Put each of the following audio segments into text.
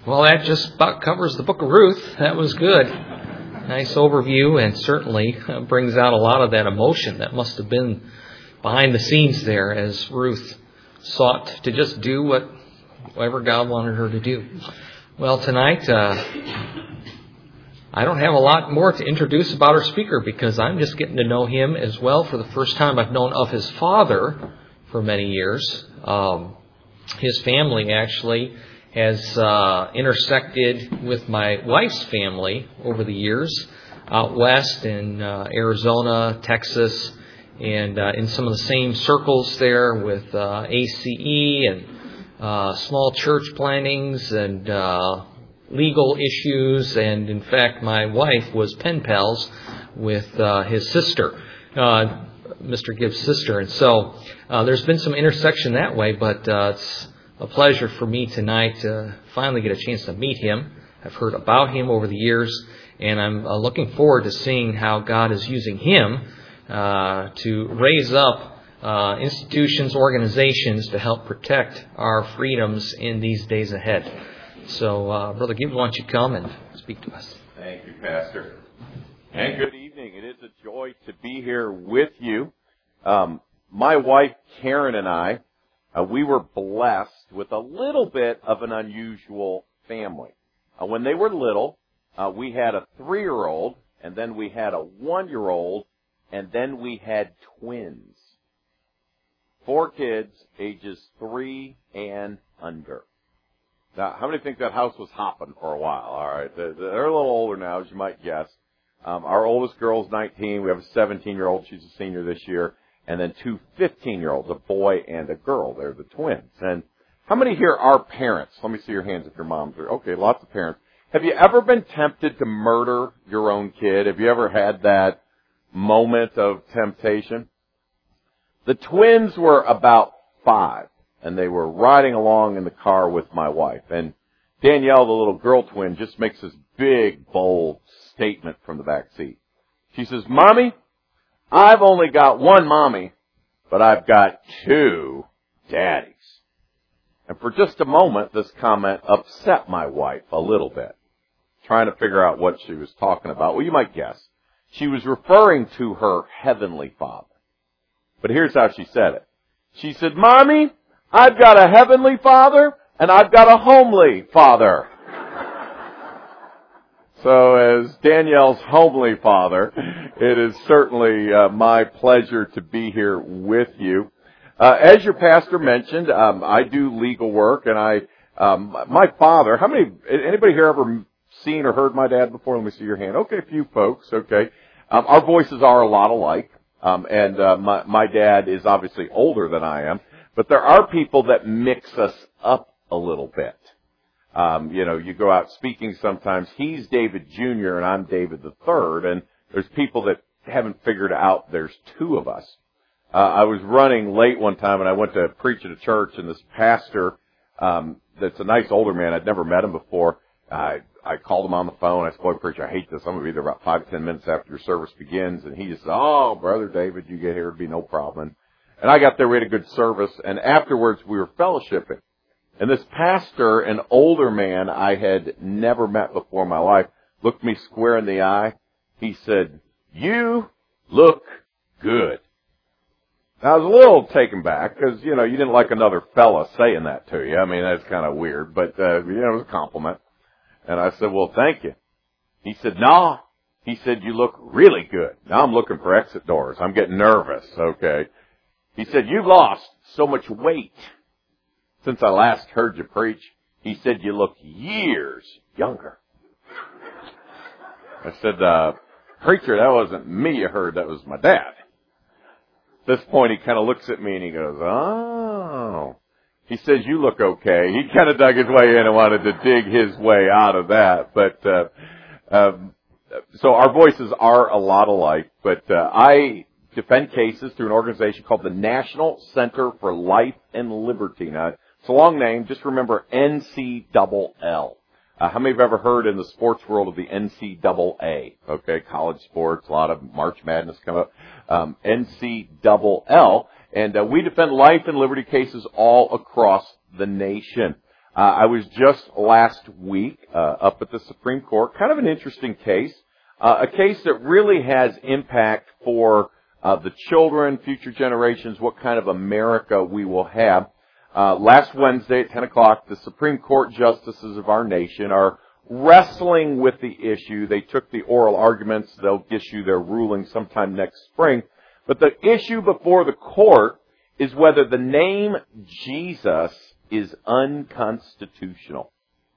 Well, that just about covers the book of Ruth. That was good. Nice overview, and certainly brings out a lot of that emotion that must have been behind the scenes there as Ruth sought to just do whatever God wanted her to do. Well, tonight, I don't have a lot more to introduce about our speaker because I'm just getting to know him as well for the first time. I've known of his father for many years. His family actually has intersected with my wife's family over the years out west in Arizona, Texas, and in some of the same circles there with ACE and small church plantings and legal issues. And in fact, my wife was pen pals with his sister, Mr. Gibbs' sister. And so there's been some intersection that way, but it's a pleasure for me tonight to finally get a chance to meet him. I've heard about him over the years, and I'm looking forward to seeing how God is using him to raise up institutions, organizations to help protect our freedoms in these days ahead. So, Brother Gibbs, why don't you come and speak to us? Thank you, Pastor. And good evening. It is a joy to be here with you. My wife, Karen, and I, we were blessed with a little bit of an unusual family. When they were little, we had a 3-year-old, and then we had a 1-year-old, and then we had twins. 4 kids, ages 3 and under. Now, how many think that house was hopping for a while? All right, they're a little older now, as you might guess. Our oldest girl's 19. We have a 17-year-old. She's a senior this year. And then 2 15-year-olds, a boy and a girl. They're the twins. And how many here are parents? Let me see your hands if your moms are. Okay, lots of parents. Have you ever been tempted to murder your own kid? Have you ever had that moment of temptation? The twins were about 5, and they were riding along in the car with my wife. And Danielle, the little girl twin, just makes this big, bold statement from the back seat. She says, "Mommy, I've only got 1 mommy, but I've got 2 daddies." And for just a moment, this comment upset my wife a little bit, trying to figure out what she was talking about. Well, you might guess. She was referring to her heavenly Father. But here's how she said it. She said, "Mommy, I've got a heavenly Father, and I've got a homely father." So as Danielle's homely father, it is certainly my pleasure to be here with you. As your pastor mentioned, I do legal work, and my father, anybody here ever seen or heard my dad before? Let me see your hand. Okay, a few folks, okay. Our voices are a lot alike, and my dad is obviously older than I am, but there are people that mix us up a little bit. You go out speaking sometimes. He's David Jr. and I'm David the Third, and there's people that haven't figured out there's 2 of us. I was running late one time, and I went to preach at a church, and this pastor, that's a nice older man, I'd never met him before, I called him on the phone. I said, "Boy, preacher, I hate this. I'm going to be there about 5 to 10 minutes after your service begins." And he just said, "Oh, Brother David, you get here, it'd be no problem." And I got there, we had a good service, and afterwards we were fellowshipping. And this pastor, an older man I had never met before in my life, looked me square in the eye. He said, "You look good." Now, I was a little taken back because, you didn't like another fella saying that to you. I mean, that's kind of weird, but, it was a compliment. And I said, "Well, thank you." He said, "No." He said, "You look really good." Now I'm looking for exit doors. I'm getting nervous, okay. He said, "You've lost so much weight since I last heard you preach." He said, "You look years younger." I said, "Preacher, that wasn't me you heard, that was my dad." At this point, he kind of looks at me and he goes, "Oh." He says, "You look okay." He kind of dug his way in and wanted to dig his way out of that. But so our voices are a lot alike. But I defend cases through an organization called the National Center for Life and Liberty. Now, it's a long name. Just remember NCLL. How many have ever heard in the sports world of the NCAA? Okay, college sports, a lot of March Madness come up. NCLL. And we defend life and liberty cases all across the nation. I was just last week up at the Supreme Court, kind of an interesting case, a case that really has impact for the children, future generations, what kind of America we will have. Last Wednesday at 10 o'clock, the Supreme Court justices of our nation are wrestling with the issue. They took the oral arguments. They'll issue their ruling sometime next spring. But the issue before the court is whether the name Jesus is unconstitutional.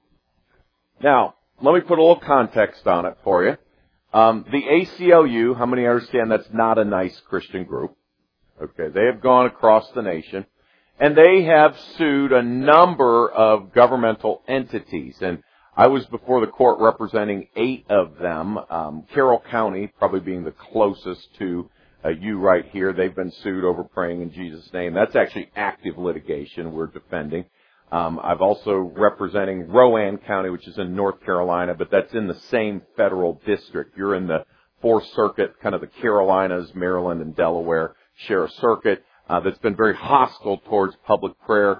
Now, let me put a little context on it for you. The ACLU, how many understand that's not a nice Christian group? Okay, they have gone across the nation, and they have sued a number of governmental entities. And I was before the court representing 8 of them. Carroll County, probably being the closest to you right here. They've been sued over praying in Jesus' name. That's actually active litigation we're defending. I've also representing Rowan County, which is in North Carolina, but that's in the same federal district. You're in the Fourth Circuit, kind of the Carolinas, Maryland, and Delaware share a circuit that's been very hostile towards public prayer,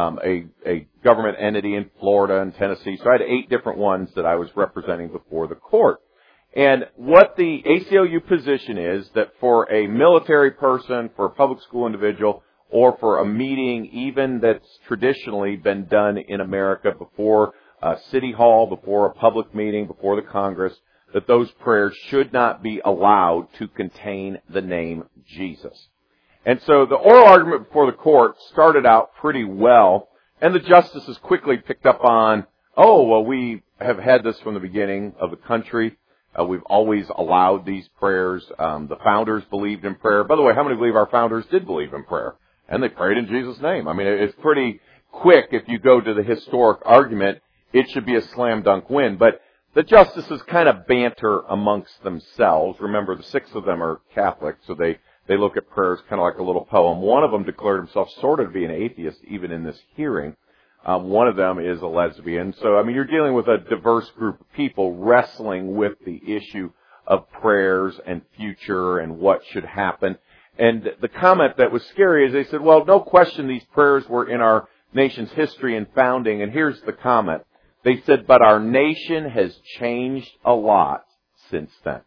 a government entity in Florida and Tennessee. So I had 8 different ones that I was representing before the court. And what the ACLU position is that for a military person, for a public school individual, or for a meeting even that's traditionally been done in America before a city hall, before a public meeting, before the Congress, that those prayers should not be allowed to contain the name Jesus. And so the oral argument before the court started out pretty well, and the justices quickly picked up on, we have had this from the beginning of the country. We've always allowed these prayers. The founders believed in prayer. By the way, how many believe our founders did believe in prayer? And they prayed in Jesus' name. I mean, it's pretty quick. If you go to the historic argument, it should be a slam dunk win. But the justices kind of banter amongst themselves. Remember, the 6 of them are Catholic, so they look at prayers kind of like a little poem. One of them declared himself sort of to be an atheist, even in this hearing. One of them is a lesbian. So, I mean, you're dealing with a diverse group of people wrestling with the issue of prayers and future and what should happen. And the comment that was scary is they said, well, no question these prayers were in our nation's history and founding. And here's the comment. They said, but our nation has changed a lot since then.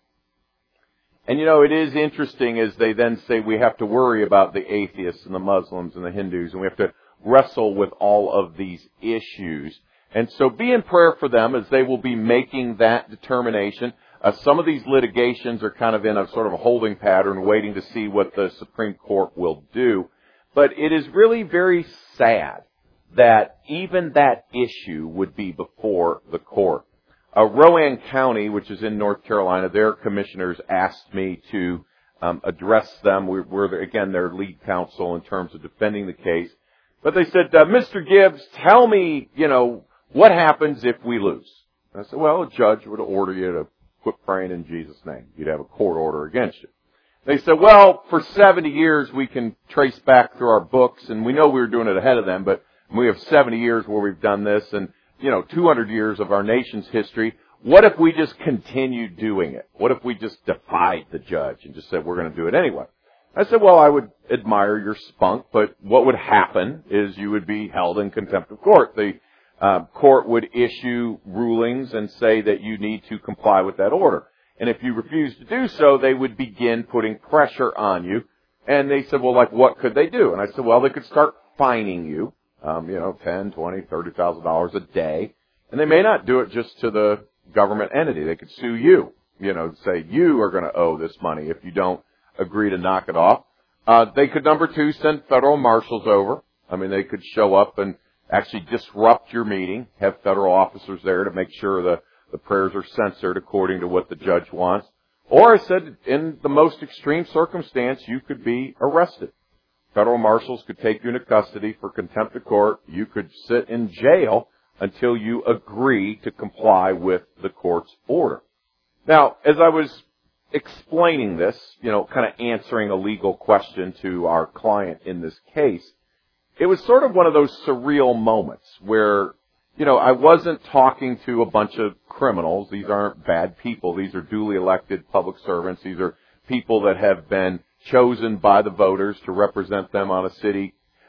And, it is interesting as they then say we have to worry about the atheists and the Muslims and the Hindus, and we have to wrestle with all of these issues. And so be in prayer for them as they will be making that determination. Some of these litigations are kind of in a sort of a holding pattern, waiting to see what the Supreme Court will do. But it is really very sad that even that issue would be before the court. Rowan County, which is in North Carolina, their commissioners asked me to address them. We're again, their lead counsel in terms of defending the case. But they said, Mr. Gibbs, tell me, what happens if we lose? And I said, well, a judge would order you to quit praying in Jesus' name. You'd have a court order against you. They said, well, for 70 years we can trace back through our books, and we know we were doing it ahead of them, but we have 70 years where we've done this, and 200 years of our nation's history. What if we just continued doing it? What if we just defied the judge and just said we're going to do it anyway? I said, well, I would admire your spunk, but what would happen is you would be held in contempt of court. The court would issue rulings and say that you need to comply with that order. And if you refuse to do so, they would begin putting pressure on you. And they said, well, like, what could they do? And I said, well, they could start fining you, $10, $20, $30,000 a day. And they may not do it just to the government entity. They could sue you, say you are going to owe this money if you don't agree to knock it off. They could, number 2, send federal marshals over. I mean, they could show up and actually disrupt your meeting, have federal officers there to make sure the prayers are censored according to what the judge wants. Or I said, in the most extreme circumstance, you could be arrested. Federal marshals could take you into custody for contempt of court. You could sit in jail until you agree to comply with the court's order. Now, as I was explaining this, kind of answering a legal question to our client in this case, it was sort of one of those surreal moments where, I wasn't talking to a bunch of criminals. These aren't bad people. These are duly elected public servants. These are people that have been chosen by the voters to represent them on a city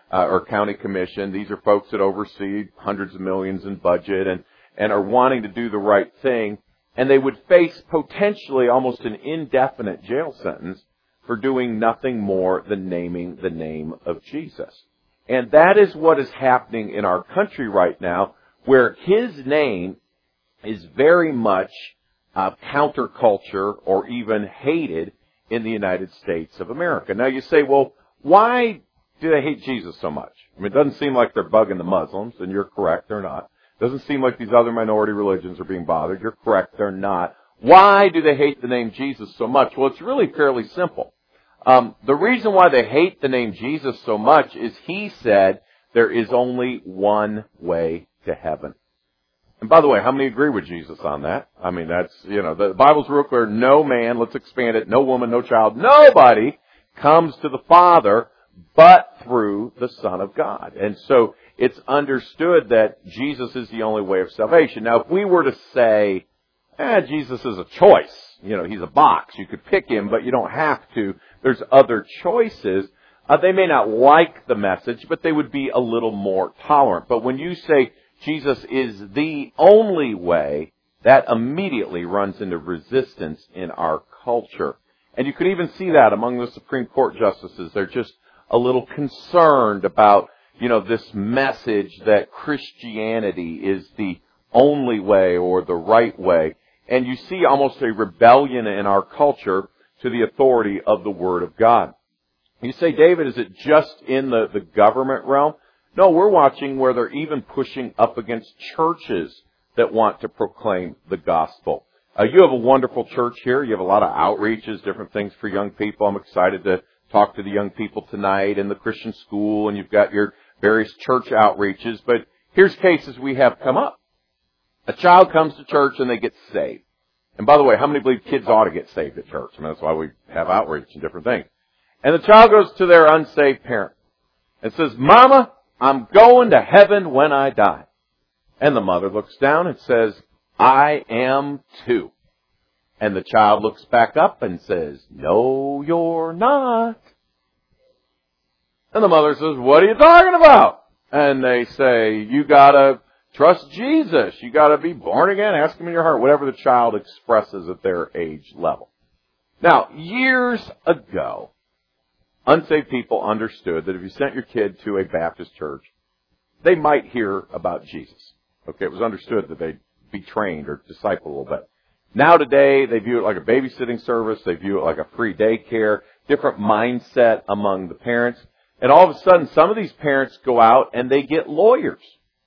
or county commission. These are folks that oversee hundreds of millions in budget and are wanting to do the right thing. And they would face potentially almost an indefinite jail sentence for doing nothing more than naming the name of Jesus. And that is what is happening in our country right now, where his name is very much counterculture or even hated in the United States of America. Now you say, well, why do they hate Jesus so much? I mean, it doesn't seem like they're bugging the Muslims, and you're correct, they're not. It doesn't seem like these other minority religions are being bothered. You're correct, they're not. Why do they hate the name Jesus so much? Well, it's really fairly simple. The reason why they hate the name Jesus so much is he said there is only one way to heaven. And by the way, how many agree with Jesus on that? I mean, that's, the Bible's real clear. No man, let's expand it, no woman, no child, nobody comes to the Father but through the Son of God. And so it's understood that Jesus is the only way of salvation. Now, if we were to say, Jesus is a choice, he's a box, you could pick him, but you don't have to, there's other choices, they may not like the message, but they would be a little more tolerant. But when you say Jesus is the only way, that immediately runs into resistance in our culture. And you can even see that among the Supreme Court justices. They're just a little concerned about, this message that Christianity is the only way or the right way. And you see almost a rebellion in our culture to the authority of the Word of God. You say, David, is it just in the government realm? No, we're watching where they're even pushing up against churches that want to proclaim the gospel. You have a wonderful church here. You have a lot of outreaches, different things for young people. I'm excited to talk to the young people tonight in the Christian school, and you've got your various church outreaches. But here's cases we have come up. A child comes to church and they get saved. And by the way, how many believe kids ought to get saved at church? I mean, that's why we have outreach and different things. And the child goes to their unsaved parent and says, Mama, I'm going to heaven when I die. And the mother looks down and says, I am too. And the child looks back up and says, no, you're not. And the mother says, what are you talking about? And they say, you gotta trust Jesus. You gotta be born again. Ask him in your heart. Whatever the child expresses at their age level. Now, years ago, unsaved people understood that if you sent your kid to a Baptist church, they might hear about Jesus. Okay, it was understood that they'd be trained or discipled a little bit. Now today, they view it like a babysitting service. They view it like a free daycare, different mindset among the parents. And all of a sudden, some of these parents go out and they get lawyers.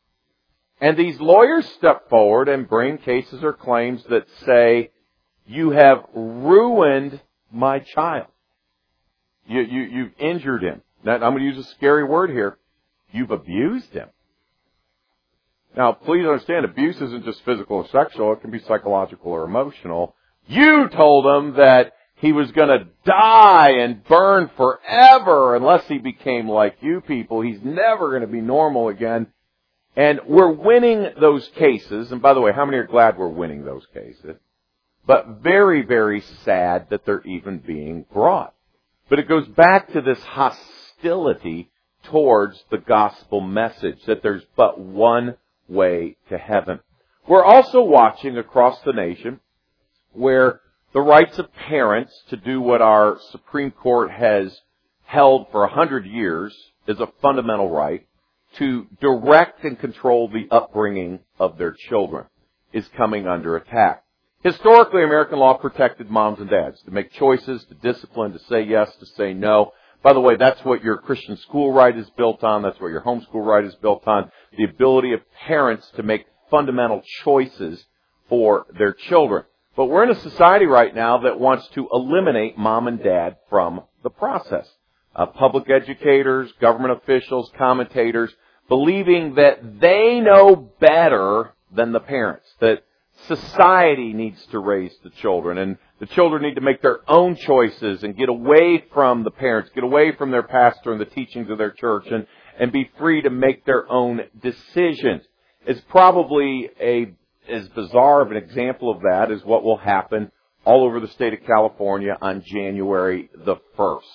And these lawyers step forward and bring cases or claims that say, you have ruined my child. You've injured him. Now, I'm going to use a scary word here. You've abused him. Now, please understand, abuse isn't just physical or sexual. It can be psychological or emotional. You told him that he was going to die and burn forever unless he became like you people. He's never going to be normal again. And we're winning those cases. And by the way, how many are glad we're winning those cases? But very, very sad that they're even being brought. But it goes back to this hostility towards the gospel message, that there's but one way to heaven. We're also watching across the nation where the rights of parents to do what our Supreme Court has held for 100 years is a fundamental right to direct and control the upbringing of their children is coming under attack. Historically, American law protected moms and dads to make choices, to discipline, to say yes, to say no. By the way, that's what your Christian school right is built on. That's what your homeschool right is built on. The ability of parents to make fundamental choices for their children. But we're in a society right now that wants to eliminate mom and dad from the process. Public educators, government officials, commentators, believing that they know better than the parents, that society needs to raise the children, and the children need to make their own choices and get away from the parents, get away from their pastor and the teachings of their church, and be free to make their own decisions. It's probably as bizarre of an example of that as what will happen all over the state of California on January the 1st.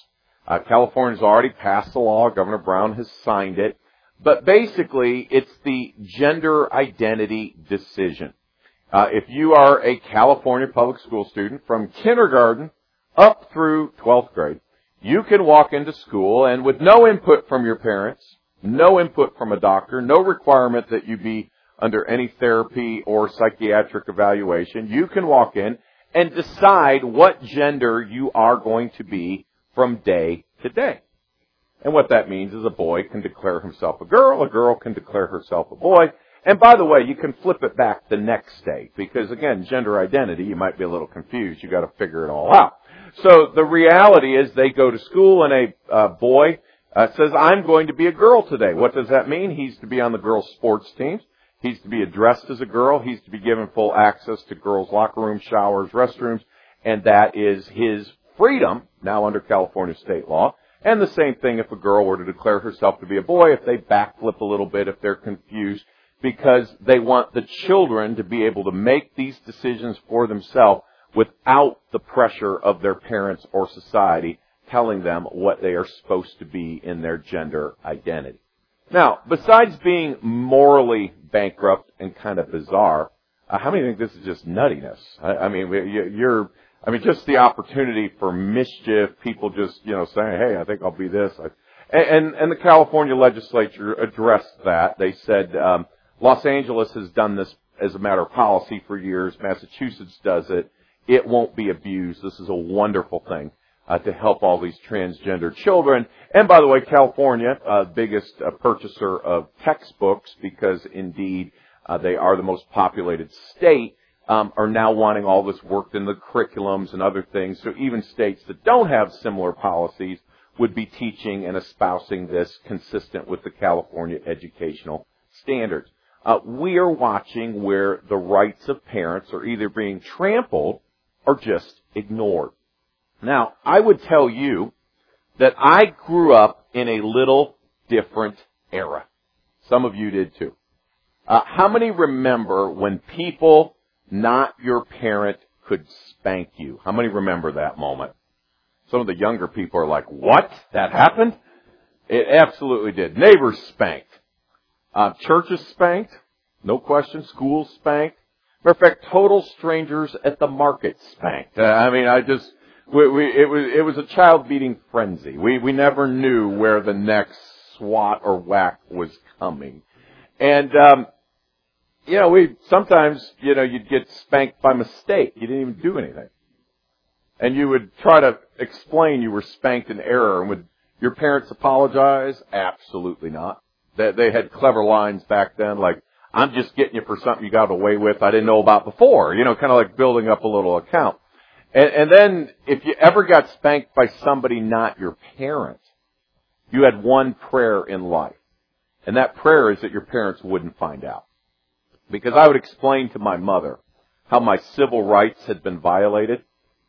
California's already passed the law. Governor Brown has signed it. But basically, it's the gender identity decision. If you are a California public school student from kindergarten up through 12th grade, you can walk into school and with no input from your parents, no input from a doctor, no requirement that you be under any therapy or psychiatric evaluation, you can walk in and decide what gender you are going to be from day to day. And what that means is a boy can declare himself a girl can declare herself a boy. And by the way, you can flip it back the next day because, again, gender identity, you might be a little confused. You got to figure it all out. So the reality is they go to school and a boy says, I'm going to be a girl today. What does that mean? He's to be on the girls' sports teams. He's to be addressed as a girl. He's to be given full access to girls' locker rooms, showers, restrooms, and that is his freedom now under California state law. And the same thing if a girl were to declare herself to be a boy, if they backflip a little bit, if they're confused, because they want the children to be able to make these decisions for themselves without the pressure of their parents or society telling them what they are supposed to be in their gender identity. Now, besides being morally bankrupt and kind of bizarre, how many think this is just nuttiness? I mean, just the opportunity for mischief, people just, saying, hey, I think I'll be this. And the California legislature addressed that. They said, Los Angeles has done this as a matter of policy for years. Massachusetts does it. It won't be abused. This is a wonderful thing to help all these transgender children. And by the way, California, biggest purchaser of textbooks, because indeed they are the most populated state, are now wanting all this worked in the curriculums and other things. So even states that don't have similar policies would be teaching and espousing this consistent with the California educational standards. We are watching where the rights of parents are either being trampled or just ignored. Now, I would tell you that I grew up in a little different era. Some of you did too. How many remember when people, not your parent, could spank you? How many remember that moment? Some of the younger people are like, what? That happened? It absolutely did. Neighbors spanked. Churches spanked. No question. Schools spanked. Matter of fact, total strangers at the market spanked. It was a child beating frenzy. We never knew where the next swat or whack was coming. And, sometimes, you'd get spanked by mistake. You didn't even do anything. And you would try to explain you were spanked in error. And would your parents apologize? Absolutely not. They had clever lines back then, like, I'm just getting you for something you got away with I didn't know about before. Kind of like building up a little account. And then if you ever got spanked by somebody not your parent, you had one prayer in life. And that prayer is that your parents wouldn't find out. Because I would explain to my mother how my civil rights had been violated.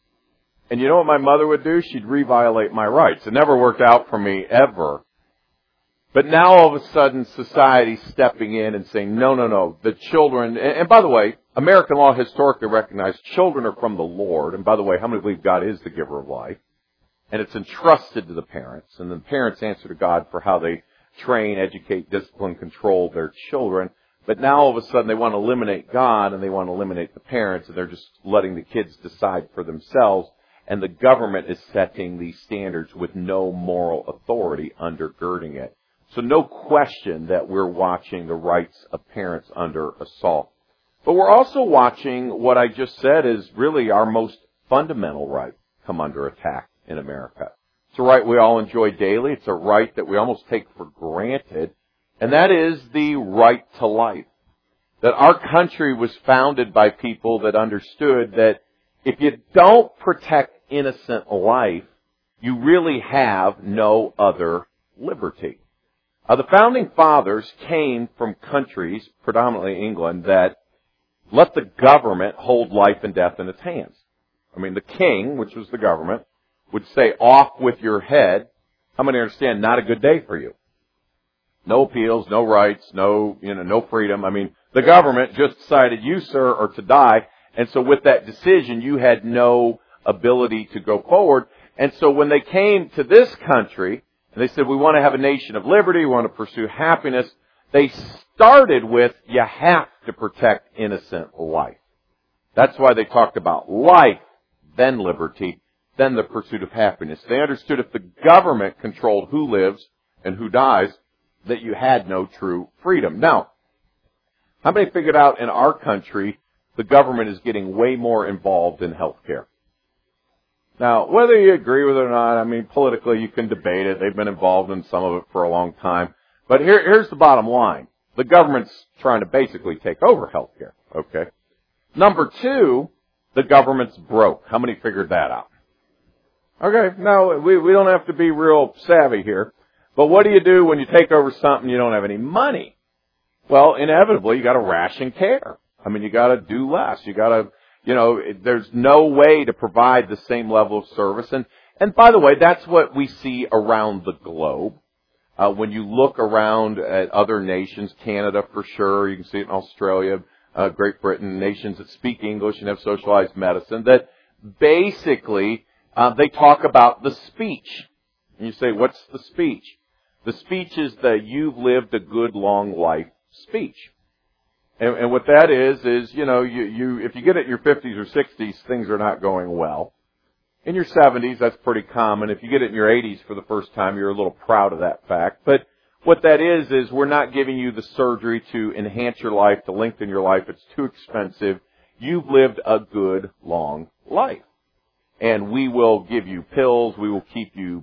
And you know what my mother would do? She'd re-violate my rights. It never worked out for me ever. But now all of a sudden society's stepping in and saying, no, the children, and by the way, American law historically recognized children are from the Lord. And by the way, how many believe God is the giver of life? And it's entrusted to the parents. And the parents answer to God for how they train, educate, discipline, control their children. But now all of a sudden they want to eliminate God and they want to eliminate the parents, and they're just letting the kids decide for themselves. And the government is setting these standards with no moral authority undergirding it. So no question that we're watching the rights of parents under assault. But we're also watching what I just said is really our most fundamental right come under attack in America. It's a right we all enjoy daily. It's a right that we almost take for granted. And that is the right to life. That our country was founded by people that understood that if you don't protect innocent life, you really have no other liberty. The founding fathers came from countries, predominantly England, that let the government hold life and death in its hands. I mean, the king, which was the government, would say, off with your head. How many understand not a good day for you? No appeals, no rights, no freedom. I mean, the government just decided you, sir, are to die. And so with that decision, you had no ability to go forward. And so when they came to this country, and they said, we want to have a nation of liberty, we want to pursue happiness, they started with, you have to protect innocent life. That's why they talked about life, then liberty, then the pursuit of happiness. They understood if the government controlled who lives and who dies, that you had no true freedom. Now, how many figured out in our country the government is getting way more involved in health care? Now, whether you agree with it or not, I mean, politically you can debate it. They've been involved in some of it for a long time. But here's the bottom line. The government's trying to basically take over health care, okay? Number two, the government's broke. How many figured that out? Okay, no, we don't have to be real savvy here. But what do you do when you take over something and you don't have any money? Well, inevitably, you got to ration care. I mean, you got to do less. You got to, there's no way to provide the same level of service. And by the way, that's what we see around the globe. When you look around at other nations, Canada for sure, you can see it in Australia, Great Britain, nations that speak English and have socialized medicine, that basically they talk about the speech. And you say, what's the speech? The speech is the you've lived a good long life speech. And what that is, you if you get it in your 50s or 60s, things are not going well. In your 70s, that's pretty common. If you get it in your 80s for the first time, you're a little proud of that fact. But what that is we're not giving you the surgery to enhance your life, to lengthen your life. It's too expensive. You've lived a good long life. And we will give you pills. We will keep you,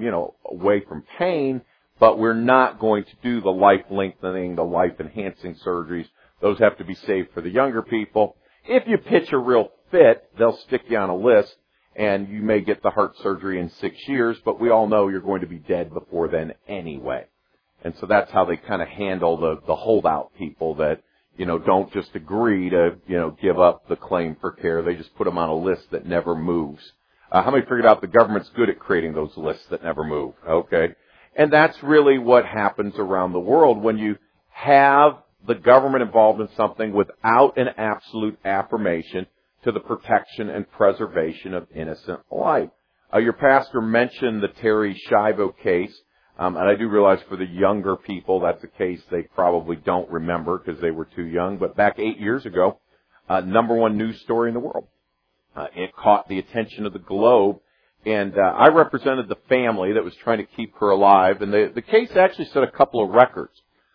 away from pain. But we're not going to do the life lengthening, the life enhancing surgeries. Those have to be saved for the younger people. If you pitch a real fit, they'll stick you on a list, and you may get the heart surgery in 6 years, but we all know you're going to be dead before then anyway. And so that's how they kind of handle the holdout people that, don't just agree to, give up the claim for care. They just put them on a list that never moves. How many figured out the government's good at creating those lists that never move? Okay. And that's really what happens around the world when you have the government involved in something without an absolute affirmation to the protection and preservation of innocent life. Your pastor mentioned the Terri Schiavo case, and I do realize for the younger people that's a case they probably don't remember because they were too young, but back 8 years ago, number one news story in the world. It caught the attention of the globe. And I represented the family that was trying to keep her alive. And the case actually set a couple of records.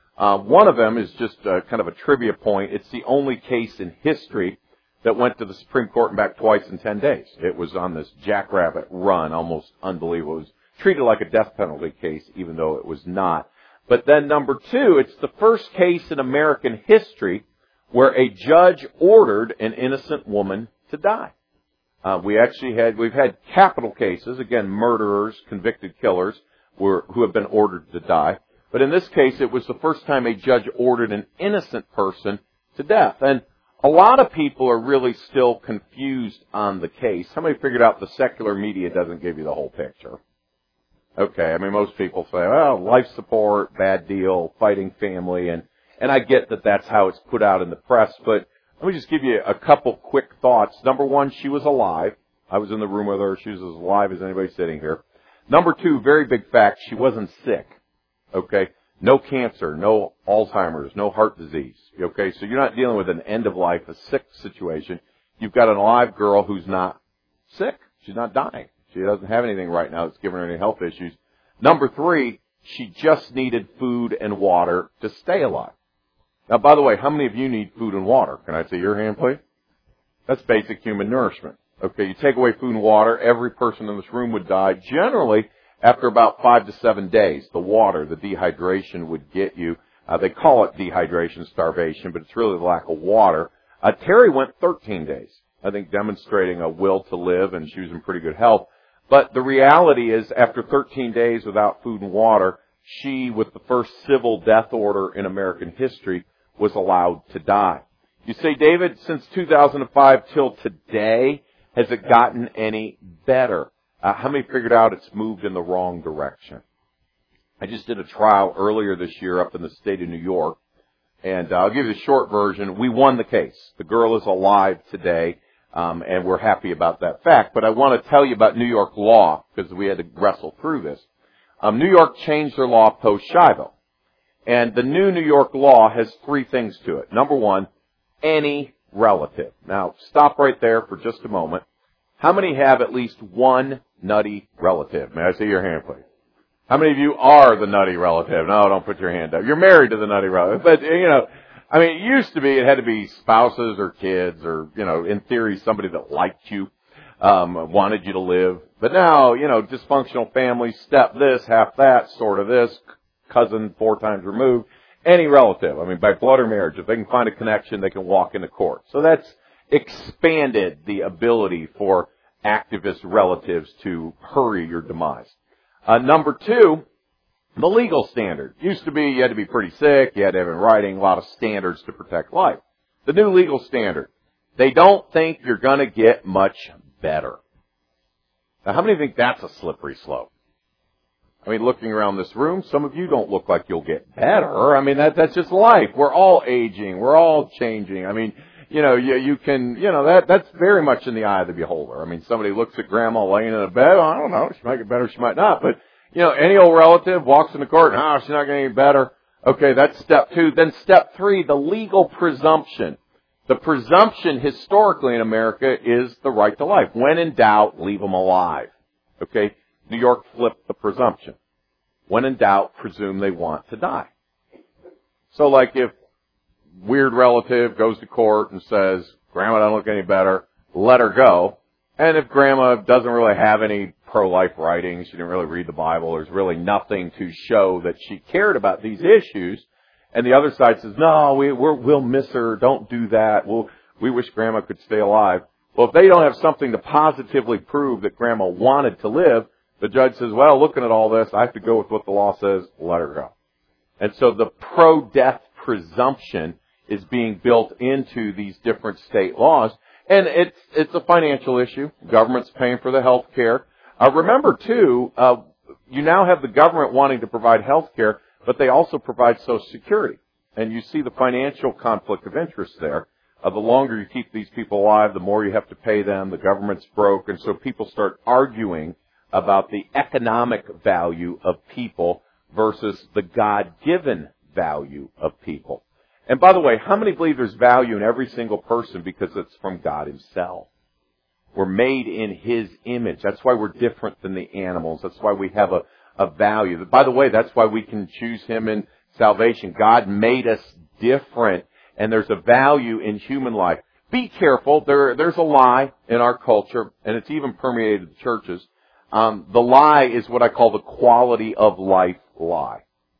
One of them is just kind of a trivia point. It's the only case in history that went to the Supreme Court and back twice in 10 days. It was on this jackrabbit run, almost unbelievable. It was treated like a death penalty case, even though it was not. But then number two, it's the first case in American history where a judge ordered an innocent woman to die. We've had capital cases, again, murderers, convicted killers, who have been ordered to die. But in this case, it was the first time a judge ordered an innocent person to death. And a lot of people are really still confused on the case. How many figured out the secular media doesn't give you the whole picture? Okay, I mean, most people say, well, life support, bad deal, fighting family, and I get that that's how it's put out in the press, but let me just give you a couple quick thoughts. Number one, she was alive. I was in the room with her. She was as alive as anybody sitting here. Number two, very big fact, she wasn't sick. Okay? No cancer, no Alzheimer's, no heart disease. Okay? So you're not dealing with an end of life, a sick situation. You've got an alive girl who's not sick. She's not dying. She doesn't have anything right now that's giving her any health issues. Number three, she just needed food and water to stay alive. Now, by the way, how many of you need food and water? Can I see your hand, please? That's basic human nourishment. Okay, you take away food and water, every person in this room would die. Generally, after about 5 to 7 days, the water, the dehydration would get you. They call it dehydration, starvation, but it's really the lack of water. Terri went 13 days, I think, demonstrating a will to live, and she was in pretty good health. But the reality is, after 13 days without food and water, she, with the first civil death order in American history, was allowed to die. You say, David, since 2005 till today, has it gotten any better? How many figured out it's moved in the wrong direction? I just did a trial earlier this year up in the state of New York, and I'll give you the short version. We won the case. The girl is alive today. And we're happy about that fact. But I want to tell you about New York law, because we had to wrestle through this. New York changed their law post-Shivo. And the new New York law has three things to it. Number one, any relative. Now, stop right there for just a moment. How many have at least one nutty relative? May I see your hand, please? How many of you are the nutty relative? No, don't put your hand up. You're married to the nutty relative. But, I mean, it used to be, it had to be spouses or kids or, in theory, somebody that liked you, wanted you to live. But now, dysfunctional families, step this, half that, sort of this, cousin 4 times removed, any relative. I mean, by blood or marriage, if they can find a connection, they can walk into court. So that's expanded the ability for activist relatives to hurry your demise. Number 2, the legal standard. Used to be you had to be pretty sick, you had to have in writing, a lot of standards to protect life. The new legal standard. They don't think you're going to get much better. Now, how many think that's a slippery slope? I mean, looking around this room, some of you don't look like you'll get better. I mean, that's just life. We're all aging. We're all changing. I mean, you can, that's very much in the eye of the beholder. I mean, somebody looks at grandma laying in a bed. Oh, I don't know. She might get better. She might not. But, any old relative walks in the court and, she's not going to get better. Okay, that's step 2. Then step 3, the legal presumption. The presumption historically in America is the right to life. When in doubt, leave them alive. Okay? New York flipped the presumption. When in doubt, presume they want to die. So like if weird relative goes to court and says, Grandma doesn't look any better, let her go. And if Grandma doesn't really have any pro-life writings, she didn't really read the Bible, there's really nothing to show that she cared about these issues, and the other side says, no, we'll miss her, don't do that, we wish Grandma could stay alive. Well, if they don't have something to positively prove that Grandma wanted to live, the judge says, well, looking at all this, I have to go with what the law says, let her go. And so the pro-death presumption is being built into these different state laws. And it's a financial issue. Government's paying for the health care. Remember, too, you now have the government wanting to provide health care, but they also provide Social Security. And you see the financial conflict of interest there. The longer you keep these people alive, the more you have to pay them. The government's broke. And so people start arguing about the economic value of people versus the God-given value of people. And by the way, how many believe there's value in every single person because it's from God Himself? We're made in His image. That's why we're different than the animals. That's why we have a value. By the way, that's why we can choose Him in salvation. God made us different, and there's a value in human life. Be careful. There's a lie in our culture, and it's even permeated the churches. The lie is what I call the quality of life lie.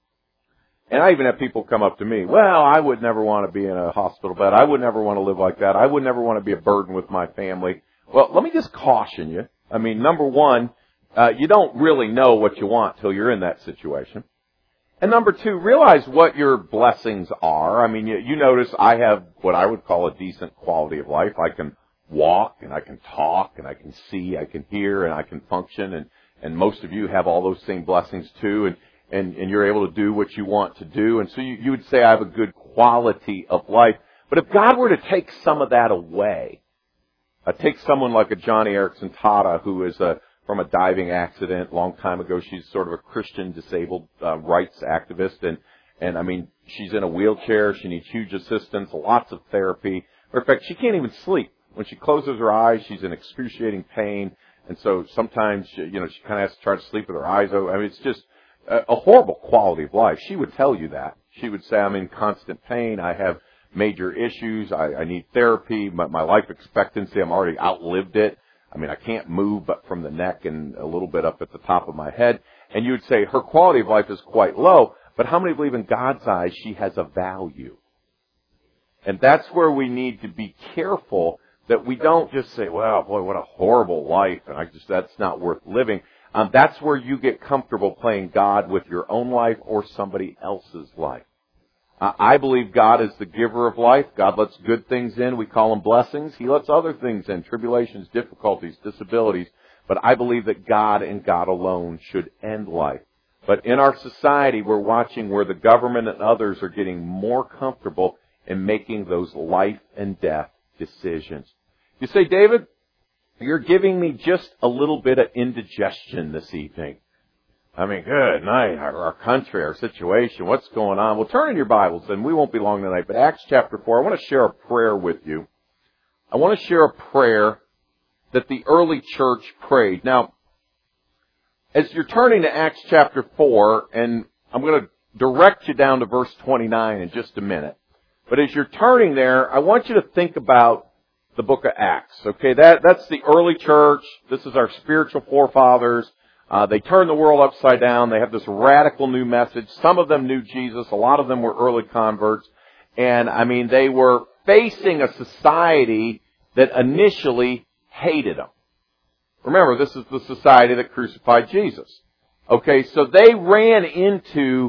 And I even have people come up to me, well, I would never want to be in a hospital bed. I would never want to live like that. I would never want to be a burden with my family. Well, let me just caution you. I mean, number one, you don't really know what you want till you're in that situation. And number 2, realize what your blessings are. I mean, you notice I have what I would call a decent quality of life. I can walk, and I can talk, and I can see, I can hear, and I can function. And most of you have all those same blessings too. And you're able to do what you want to do. And so you would say I have a good quality of life. But if God were to take some of that away, take someone like a Johnny Erickson Tata, who is from a diving accident a long time ago. She's sort of a Christian disabled rights activist. And I mean, she's in a wheelchair. She needs huge assistance, lots of therapy. In fact, she can't even sleep. When she closes her eyes, she's in excruciating pain. And so sometimes, she kind of has to try to sleep with her eyes open. I mean, it's just a horrible quality of life. She would tell you that. She would say, I'm in constant pain. I have major issues. I need therapy. My life expectancy, I'm already outlived it. I mean, I can't move but from the neck and a little bit up at the top of my head. And you would say her quality of life is quite low. But how many believe in God's eyes she has a value? And that's where we need to be careful that we don't just say, well, boy, what a horrible life. And that's not worth living. That's where you get comfortable playing God with your own life or somebody else's life. I believe God is the giver of life. God lets good things in. We call them blessings. He lets other things in, tribulations, difficulties, disabilities. But I believe that God and God alone should end life. But in our society, we're watching where the government and others are getting more comfortable in making those life and death decisions. You say, David, you're giving me just a little bit of indigestion this evening. I mean, good night, our country, our situation, what's going on? Well, turn in your Bibles, and we won't be long tonight, but Acts chapter 4, I want to share a prayer with you. I want to share a prayer that the early church prayed. Now, as you're turning to Acts chapter 4, and I'm going to direct you down to verse 29 in just a minute, but as you're turning there, I want you to think about the book of Acts. Okay, that's the early church. This is our spiritual forefathers. They turned the world upside down. They have this radical new message. Some of them knew Jesus. A lot of them were early converts. And, I mean, they were facing a society that initially hated them. Remember, this is the society that crucified Jesus. Okay, so they ran into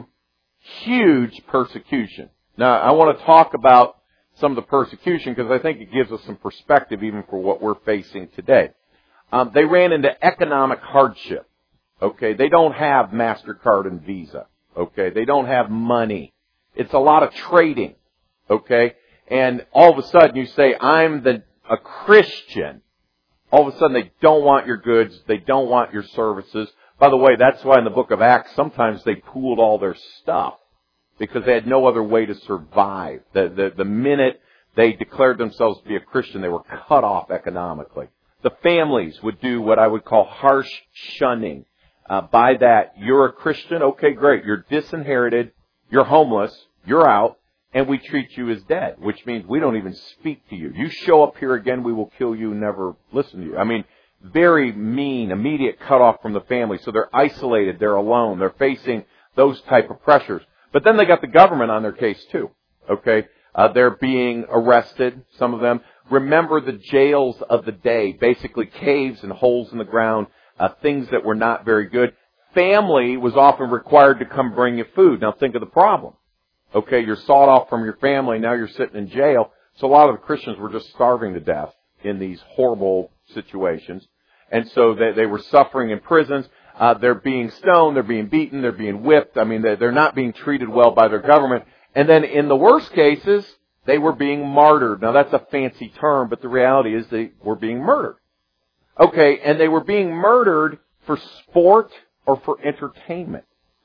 huge persecution. Now, I want to talk about some of the persecution because I think it gives us some perspective even for what we're facing today. They ran into economic hardship. Okay, they don't have MasterCard and Visa. Okay, they don't have money. It's a lot of trading. Okay, and all of a sudden you say, I'm a Christian. All of a sudden they don't want your goods. They don't want your services. By the way, that's why in the book of Acts, sometimes they pooled all their stuff because they had no other way to survive. The minute they declared themselves to be a Christian, they were cut off economically. The families would do what I would call harsh shunning. By that, you're a Christian, okay, great. You're disinherited, you're homeless, you're out, and we treat you as dead, which means we don't even speak to you. You show up here again, we will kill you, never listen to you. I mean, very mean, immediate cutoff from the family. So they're isolated, they're alone, they're facing those type of pressures. But then they got the government on their case too, okay? They're being arrested, some of them. Remember the jails of the day, basically caves and holes in the ground. Things that were not very good. Family was often required to come bring you food. Now think of the problem. Okay, you're sawed off from your family, now you're sitting in jail. So a lot of the Christians were just starving to death in these horrible situations. And so they were suffering in prisons. They're being stoned, they're being beaten, they're being whipped. I mean, they're not being treated well by their government. And then in the worst cases, they were being martyred. Now that's a fancy term, but the reality is they were being murdered. Okay, and they were being murdered for sport or for entertainment.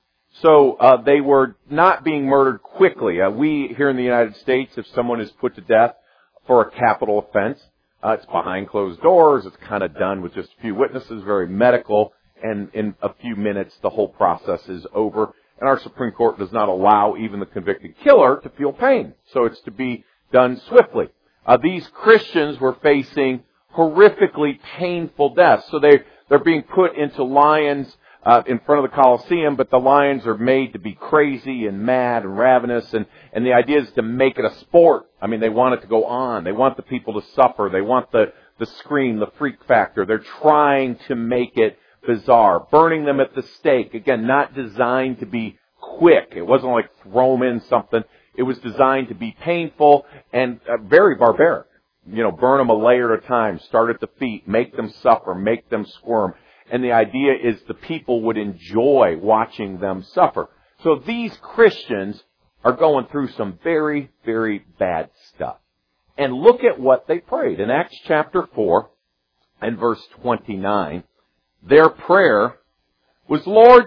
So they were not being murdered quickly. We here in the United States, if someone is put to death for a capital offense, it's behind closed doors. It's kind of done with just a few witnesses, very medical, and in a few minutes the whole process is over. And our Supreme Court does not allow even the convicted killer to feel pain. So it's to be done swiftly. These Christians were facing horrifically painful deaths. So they're being put into lions in front of the Colosseum, but the lions are made to be crazy and mad and ravenous, and the idea is to make it a sport. I mean, they want it to go on. They want the people to suffer. They want the scream, the freak factor. They're trying to make it bizarre. Burning them at the stake. Again, not designed to be quick. It wasn't like throw them in something. It was designed to be painful and very barbaric. You know, burn them a layer at a time, start at the feet, make them suffer, make them squirm. And the idea is the people would enjoy watching them suffer. So these Christians are going through some very, very bad stuff. And look at what they prayed. In Acts chapter 4 and verse 29, their prayer was, Lord,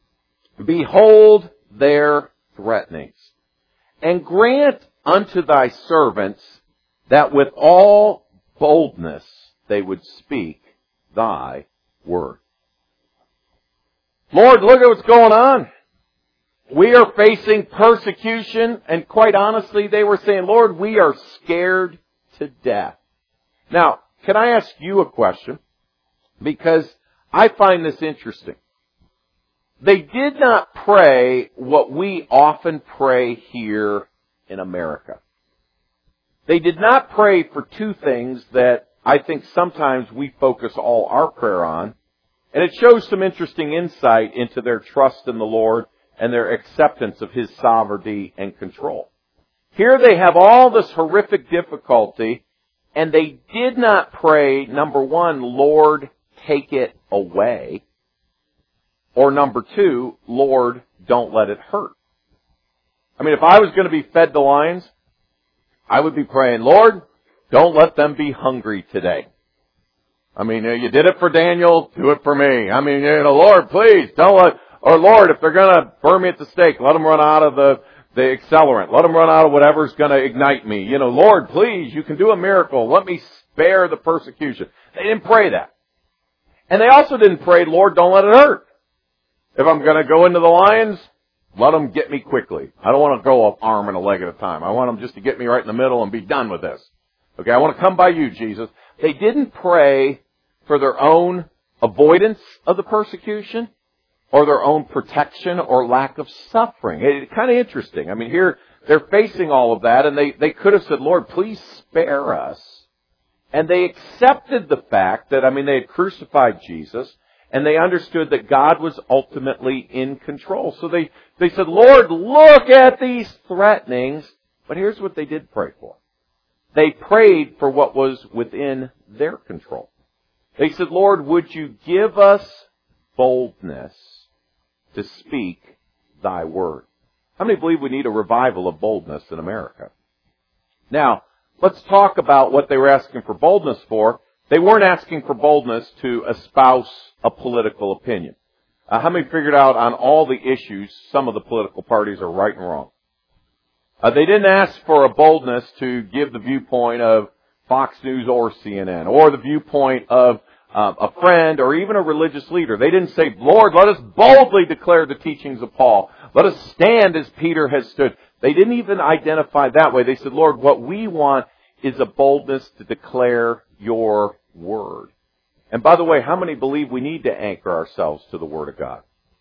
behold their threatenings, and grant unto thy servants that with all boldness they would speak thy word. Lord, look at what's going on. We are facing persecution, and quite honestly, they were saying, Lord, we are scared to death. Now, can I ask you a question? Because I find this interesting. They did not pray what we often pray here in America. They did not pray for two things that I think sometimes we focus all our prayer on. And it shows some interesting insight into their trust in the Lord and their acceptance of His sovereignty and control. Here they have all this horrific difficulty, and they did not pray, number one, Lord, take it away. Or number two, Lord, don't let it hurt. I mean, if I was going to be fed the lions, I would be praying, Lord, don't let them be hungry today. I mean, you did it for Daniel, do it for me. I mean, Lord, please, don't let, or Lord, if they're going to burn me at the stake, let them run out of the accelerant. Let them run out of whatever's going to ignite me. Lord, please, you can do a miracle. Let me spare the persecution. They didn't pray that. And they also didn't pray, Lord, don't let it hurt. If I'm going to go into the lions, let them get me quickly. I don't want to go an arm and a leg at a time. I want them just to get me right in the middle and be done with this. Okay, I want to come by you, Jesus. They didn't pray for their own avoidance of the persecution or their own protection or lack of suffering. It's kind of interesting. I mean, here they're facing all of that, and they could have said, Lord, please spare us. And they accepted the fact that, they had crucified Jesus, and they understood that God was ultimately in control. So they said, Lord, look at these threatenings. But here's what they did pray for. They prayed for what was within their control. They said, Lord, would you give us boldness to speak thy word? How many believe we need a revival of boldness in America? Now, let's talk about what they were asking for boldness for. They weren't asking for boldness to espouse a political opinion. How many figured out on all the issues some of the political parties are right and wrong? They didn't ask for a boldness to give the viewpoint of Fox News or CNN, or the viewpoint of a friend or even a religious leader. They didn't say, Lord, let us boldly declare the teachings of Paul. Let us stand as Peter has stood. They didn't even identify that way. They said, Lord, what we want is a boldness to declare your word. And by the way, how many believe we need to anchor ourselves to the word of God?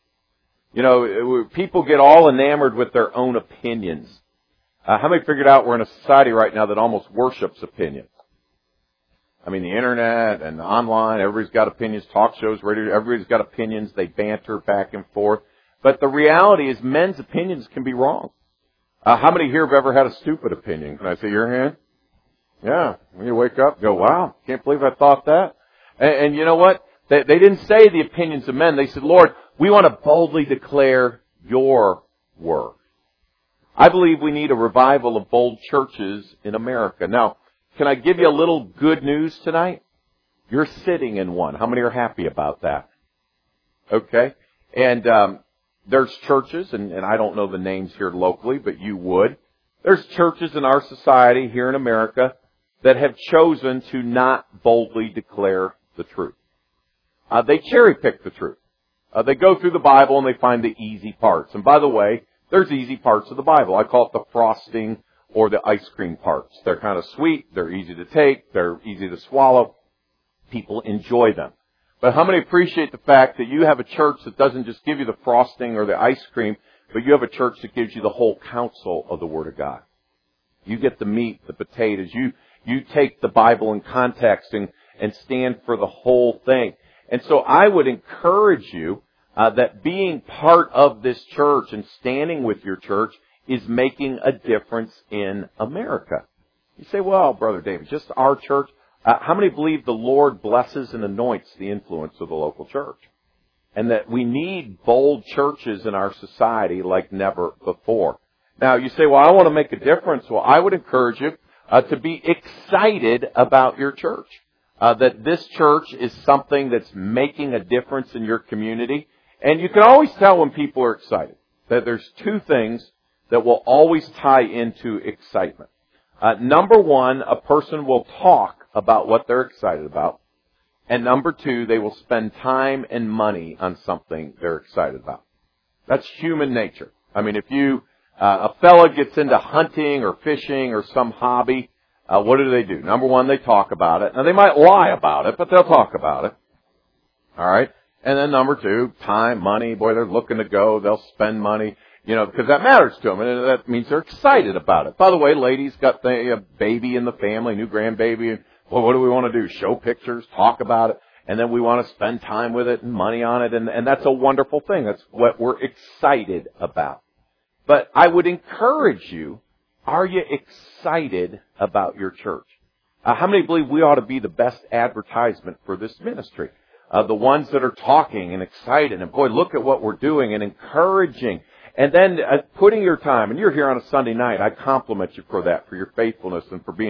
People get all enamored with their own opinions. How many figured out we're in a society right now that almost worships opinion? The internet and online, everybody's got opinions, talk shows, radio, everybody's got opinions. They banter back and forth. But the reality is men's opinions can be wrong. How many here have ever had a stupid opinion? Can I see your hand? Yeah. When you wake up, go, wow, can't believe I thought that. And you know what? They didn't say the opinions of men. They said, Lord, we want to boldly declare your word. I believe we need a revival of bold churches in America. Now, can I give you a little good news tonight? You're sitting in one. How many are happy about that? Okay. And there's churches, and I don't know the names here locally, but you would. There's churches in our society here in America that have chosen to not boldly declare the truth. They cherry pick the truth. They go through the Bible and they find the easy parts. And by the way, there's easy parts of the Bible. I call it the frosting or the ice cream parts. They're kind of sweet. They're easy to take. They're easy to swallow. People enjoy them. But how many appreciate the fact that you have a church that doesn't just give you the frosting or the ice cream, but you have a church that gives you the whole counsel of the Word of God? You get the meat, the potatoes. You take the Bible in context and stand for the whole thing. And so I would encourage you that being part of this church and standing with your church is making a difference in America. You say, well, Brother David, just our church. How many believe the Lord blesses and anoints the influence of the local church? And that we need bold churches in our society like never before. Now, you say, well, I want to make a difference. Well, I would encourage you to be excited about your church. That this church is something that's making a difference in your community. And you can always tell when people are excited. That there's two things that will always tie into excitement. Number one, a person will talk about what they're excited about. And number two, they will spend time and money on something they're excited about. That's human nature. If a fella gets into hunting or fishing or some hobby, what do? Number one, they talk about it. Now, they might lie about it, but they'll talk about it. All right? And then number two, time, money. Boy, they're looking to go. They'll spend money, because that matters to them. And that means they're excited about it. By the way, ladies got a baby in the family, new grandbaby. And, well, what do we want to do? Show pictures, talk about it. And then we want to spend time with it and money on it. And that's a wonderful thing. That's what we're excited about. But I would encourage you, are you excited about your church? How many believe we ought to be the best advertisement for this ministry? The ones that are talking and excited and, boy, look at what we're doing and encouraging. And then putting your time, and you're here on a Sunday night, I compliment you for that, for your faithfulness and for being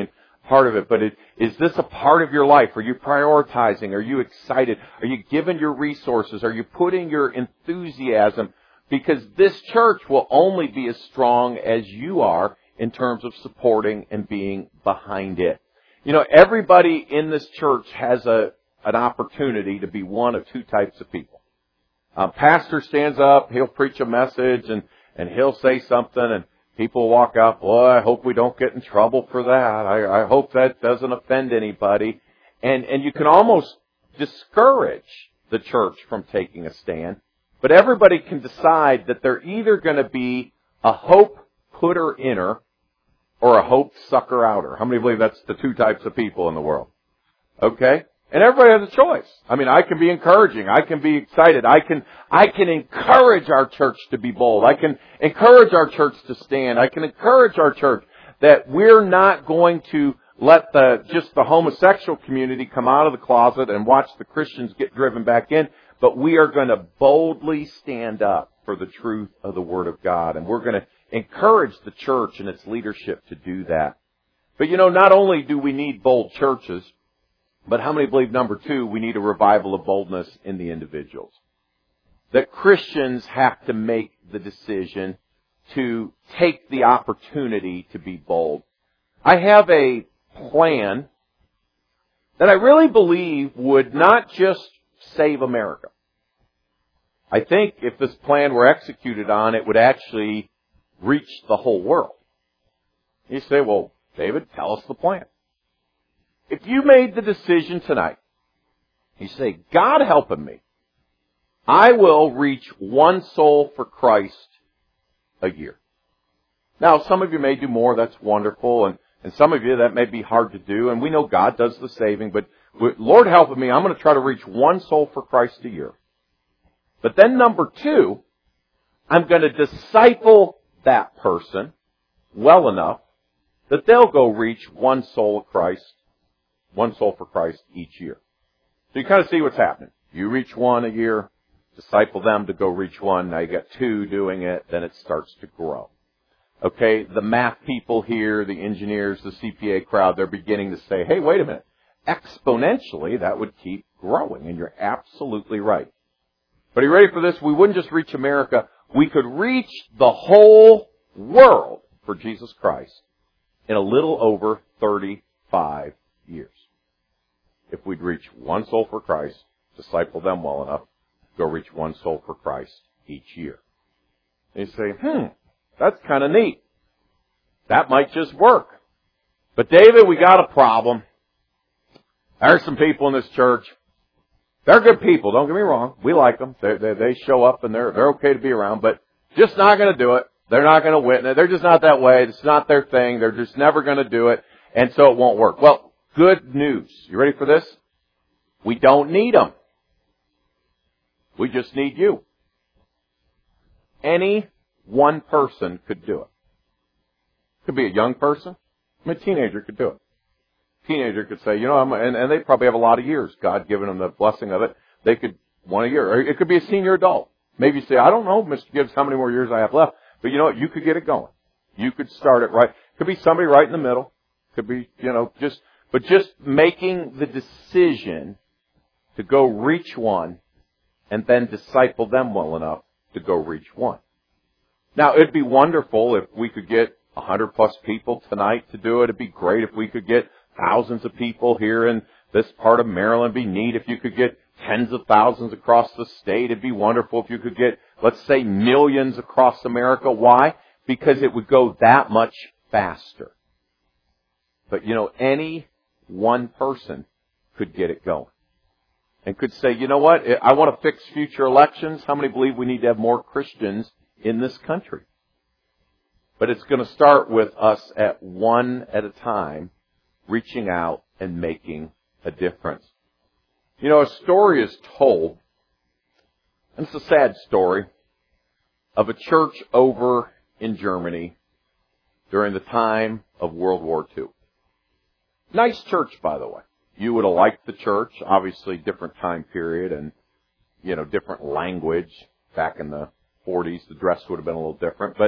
part of it, but is this a part of your life? Are you prioritizing? Are you excited? Are you giving your resources? Are you putting your enthusiasm? Because this church will only be as strong as you are in terms of supporting and being behind it. Everybody in this church has an opportunity to be one of two types of people. Pastor stands up, he'll preach a message, and he'll say something, and people walk out, boy, I hope we don't get in trouble for that. I hope that doesn't offend anybody. And you can almost discourage the church from taking a stand. But everybody can decide that they're either going to be a hope putter-inner or a hope sucker-outer. How many believe that's the two types of people in the world? Okay? And everybody has a choice. I can be encouraging. I can be excited. I can encourage our church to be bold. I can encourage our church to stand. I can encourage our church that we're not going to let just the homosexual community come out of the closet and watch the Christians get driven back in, but we are going to boldly stand up for the truth of the Word of God. And we're going to encourage the church and its leadership to do that. But not only do we need bold churches, but how many believe, number two, we need a revival of boldness in the individuals? That Christians have to make the decision to take the opportunity to be bold. I have a plan that I really believe would not just save America. I think if this plan were executed on, it would actually reach the whole world. You say, well, David, tell us the plan. If you made the decision tonight, you say, God helping me, I will reach one soul for Christ a year. Now, some of you may do more, that's wonderful, and some of you that may be hard to do, and we know God does the saving, but Lord helping me, I'm going to try to reach one soul for Christ a year. But then number two, I'm going to disciple that person well enough that they'll go reach one soul for Christ each year. So you kind of see what's happening. You reach one a year, disciple them to go reach one. Now you got two doing it, then it starts to grow. Okay, the math people here, the engineers, the CPA crowd, they're beginning to say, hey, wait a minute. Exponentially, that would keep growing, and you're absolutely right. But are you ready for this? We wouldn't just reach America. We could reach the whole world for Jesus Christ in a little over 35 years. If we'd reach one soul for Christ, disciple them well enough, go reach one soul for Christ each year. And you say, that's kind of neat. That might just work. But David, we got a problem. There's some people in this church. They're good people, don't get me wrong. We like them. They show up and they're okay to be around, but just not going to do it. They're not going to witness. They're just not that way. It's not their thing. They're just never going to do it, and so it won't work. Well, good news. You ready for this? We don't need them. We just need you. Any one person could do it. Could be a young person. A teenager could do it. Teenager could say, and they probably have a lot of years, God giving them the blessing of it. They could, one a year. Or it could be a senior adult. Maybe you say, I don't know, Mr. Gibbs, how many more years I have left. But you know what? You could get it going. You could start it right. Could be somebody right in the middle. Could be, just making the decision to go reach one and then disciple them well enough to go reach one. Now, it'd be wonderful if we could get 100 plus people tonight to do it. It'd be great if we could get thousands of people here in this part of Maryland. It'd be neat if you could get tens of thousands across the state. It'd be wonderful if you could get, let's say, millions across America. Why? Because it would go that much faster. But, any one person could get it going. And could say, you know what, I want to fix future elections. How many believe we need to have more Christians in this country? But it's going to start with us at one at a time, reaching out and making a difference. A story is told, and it's a sad story, of a church over in Germany during the time of World War II. Nice church, by the way. You would have liked the church, obviously different time period and, different language. Back in the 40s, the dress would have been a little different, but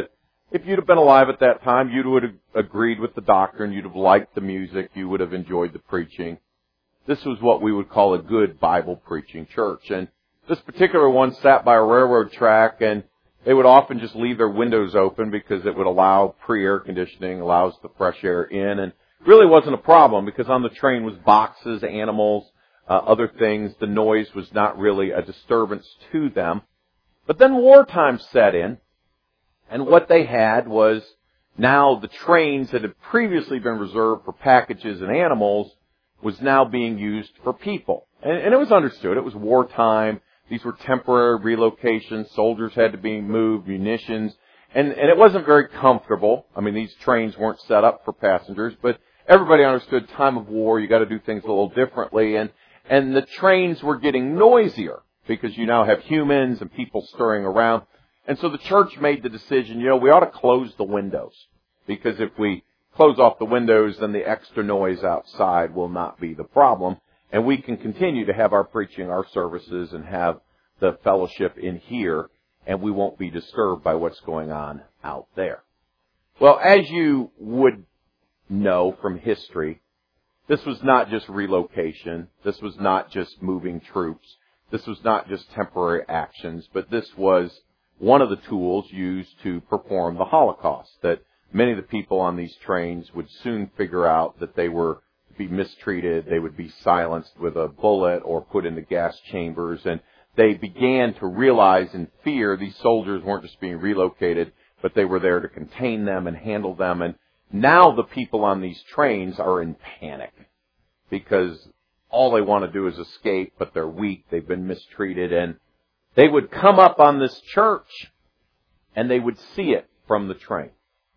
if you'd have been alive at that time, you would have agreed with the doctrine, you'd have liked the music, you would have enjoyed the preaching. This was what we would call a good Bible preaching church. And this particular one sat by a railroad track, and they would often just leave their windows open because it would allow pre-air conditioning, allows the fresh air in, and really wasn't a problem because on the train was boxes, animals, other things. The noise was not really a disturbance to them. But then wartime set in, and what they had was now the trains that had previously been reserved for packages and animals was now being used for people. And it was understood. It was wartime. These were temporary relocations. Soldiers had to be moved, munitions. And it wasn't very comfortable. I mean, these trains weren't set up for passengers, but everybody understood time of war, you got to do things a little differently. And the trains were getting noisier because you now have humans and people stirring around. And so the church made the decision, we ought to close the windows, because if we close off the windows, then the extra noise outside will not be the problem. And we can continue to have our preaching, our services, and have the fellowship in here, and we won't be disturbed by what's going on out there. Well, as you would know from history, this was not just relocation. This was not just moving troops. This was not just temporary actions, but this was one of the tools used to perform the Holocaust, that many of the people on these trains would soon figure out that they were to be mistreated, they would be silenced with a bullet or put into gas chambers, and they began to realize in fear these soldiers weren't just being relocated, but they were there to contain them and handle them. And now the people on these trains are in panic because all they want to do is escape, but they're weak, they've been mistreated, and they would come up on this church and they would see it from the train.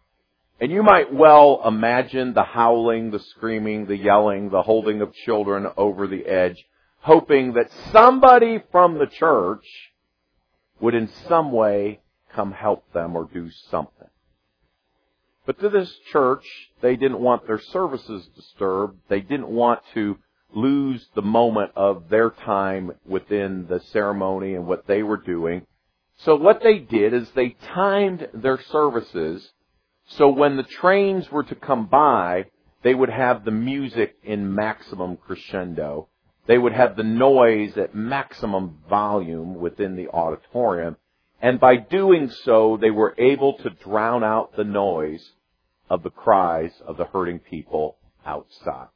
And you might well imagine the howling, the screaming, the yelling, the holding of children over the edge, hoping that somebody from the church would in some way come help them or do something. But to this church, they didn't want their services disturbed. They didn't want to lose the moment of their time within the ceremony and what they were doing. So what they did is they timed their services so when the trains were to come by, they would have the music in maximum crescendo. They would have the noise at maximum volume within the auditorium. And by doing so, they were able to drown out the noise of the cries of the hurting people outside.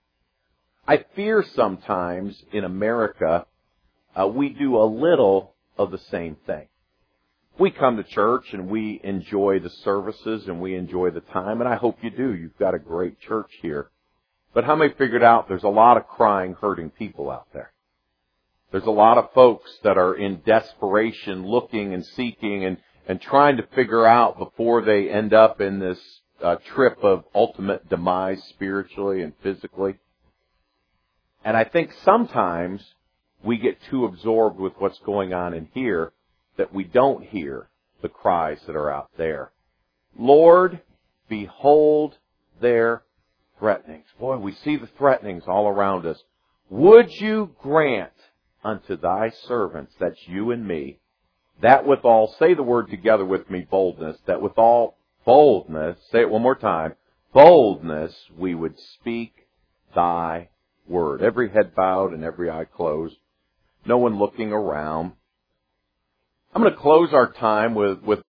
I fear sometimes in America, we do a little of the same thing. We come to church and we enjoy the services and we enjoy the time, and I hope you do. You've got a great church here. But how many figured out there's a lot of crying, hurting people out there? There's a lot of folks that are in desperation, looking and seeking and trying to figure out before they end up in this trip of ultimate demise spiritually and physically. And I think sometimes we get too absorbed with what's going on in here that we don't hear the cries that are out there. Lord, behold their threatenings. Boy, we see the threatenings all around us. Would you grant unto thy servants, that's you and me, that with all, say the word together with me, boldness, that with all boldness, say it one more time, boldness we would speak thy word. Every head bowed and every eye closed. No one looking around. I'm going to close our time with